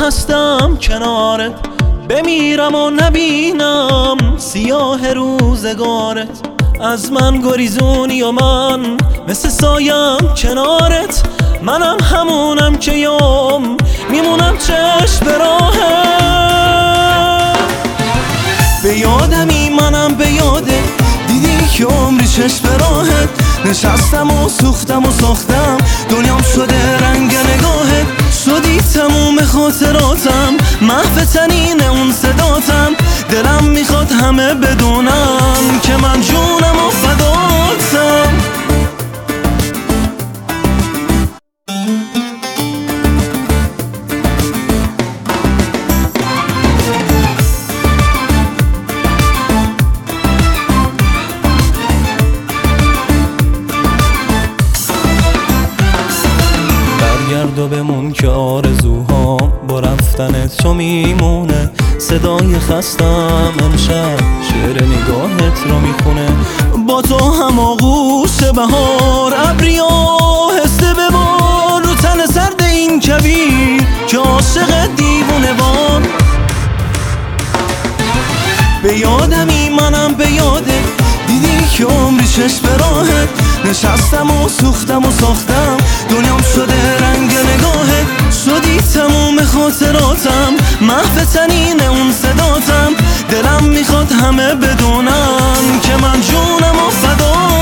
هستم کنارت، بمیرم و نبینم سیاه روزگارت. از من گریزونی و من مثل سایم کنارت، منم همونم که یوم میمونم چشم به راهت. به یادمی منم به یادت، دیدی که عمری چشم به راهت. نشستم و سوختم و ساختم، دنیام شده رنگ نگاهت. شدی تموم خاطراتم، محو تنین اون صداتم. دلم میخواد همه بدونم که من جونم و فداتم. برگرد و بمون که آرزوها با رفتن تو میمونه. صدای خستم امشب شعر نگاهت رو میخونه. با تو هم آغوش بهار، ابری آهسته ببار رو تن سرد این کویر که عاشق دیوونه وار. به یادمی منم به یادت، دیدی که عمری چشم به راهت. نشستم و سوختم و ساختم، دنیام شده رنگ نگاهت. شدی تموم خاطراتم، محو تنین اون صداتم. دلم میخواد همه بدونم که من جونم و فدا